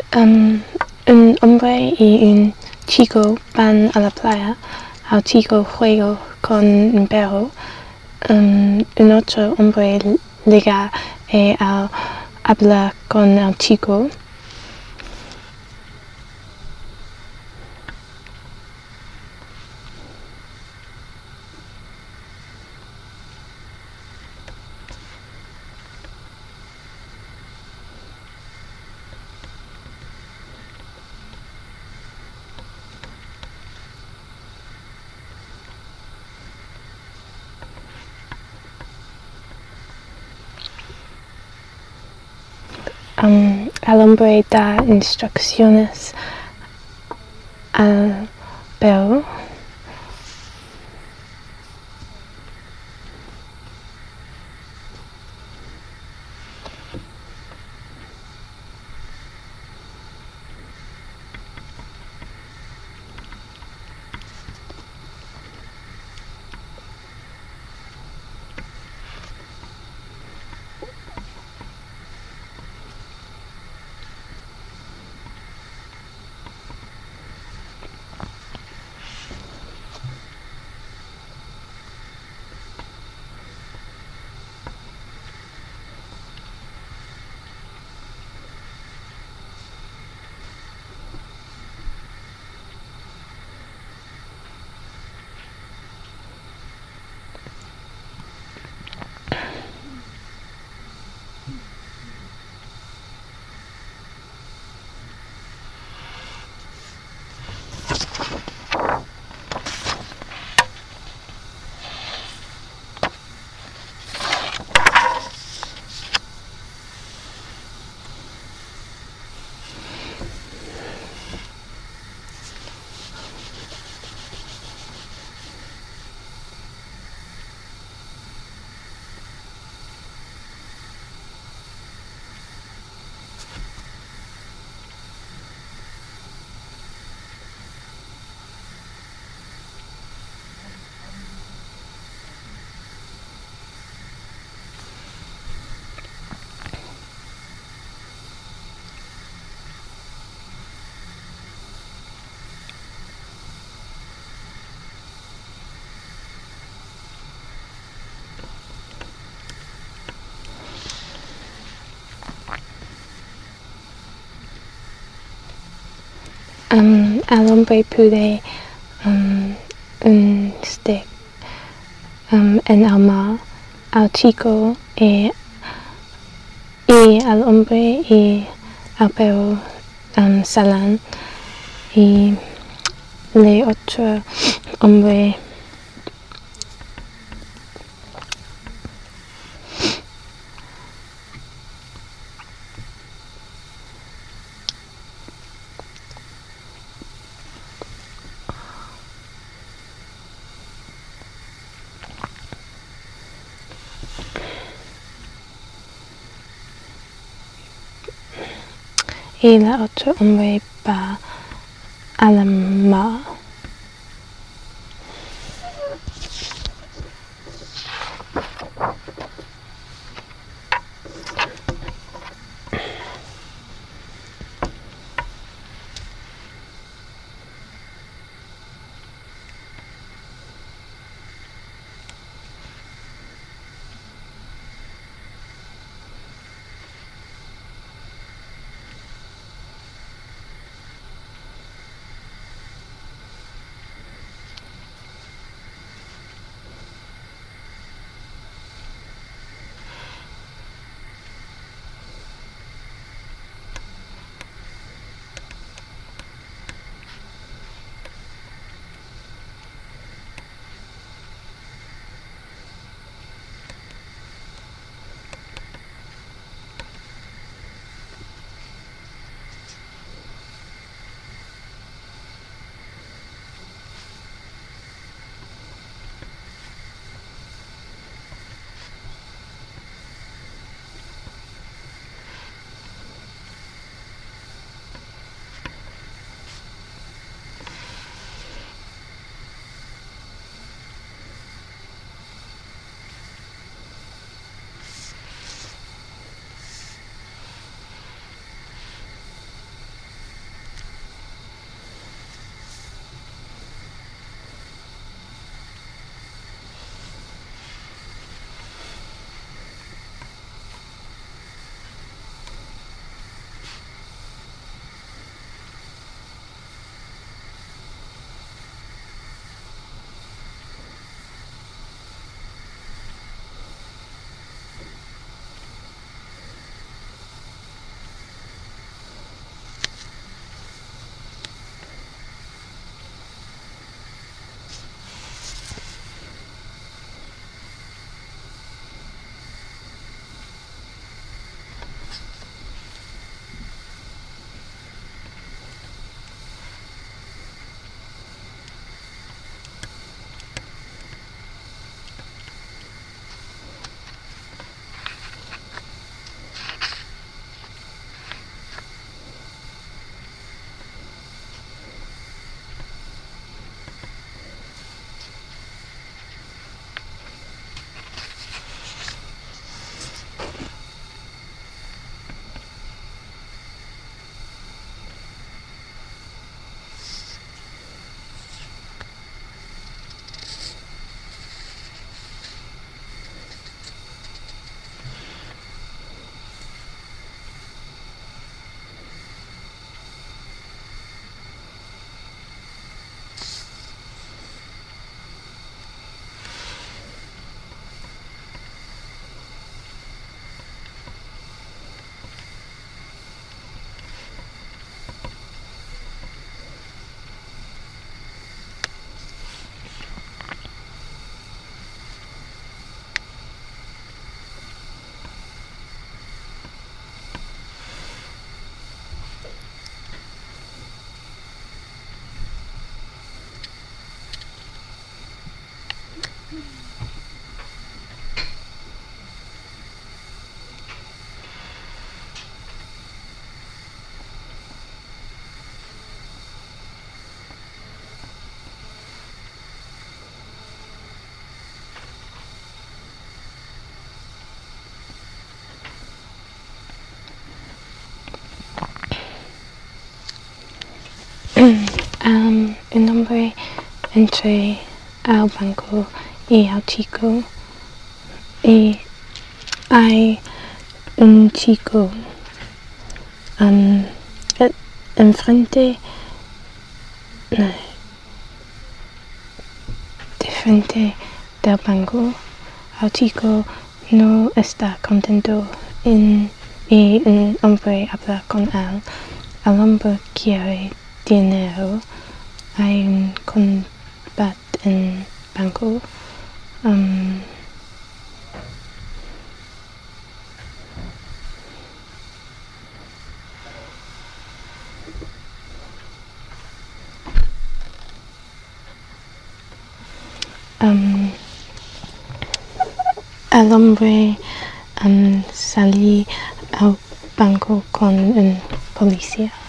Un hombre y un chico van a la playa. El chico juega con un perro. Un otro hombre llega y habla con el chico. El hombre da instrucciones al perro. El hombre pone un stick en el mar. El chico y el hombre y el perro salen y el otro hombre y el otro hombre va a la mar. un hombre entra al banco y al chico, y hay un chico enfrente, no, de frente del banco. El chico no está contento y un hombre habla con él. El hombre quiere dinero. Hay un combate en el banco. El hombre salió al banco con un policía.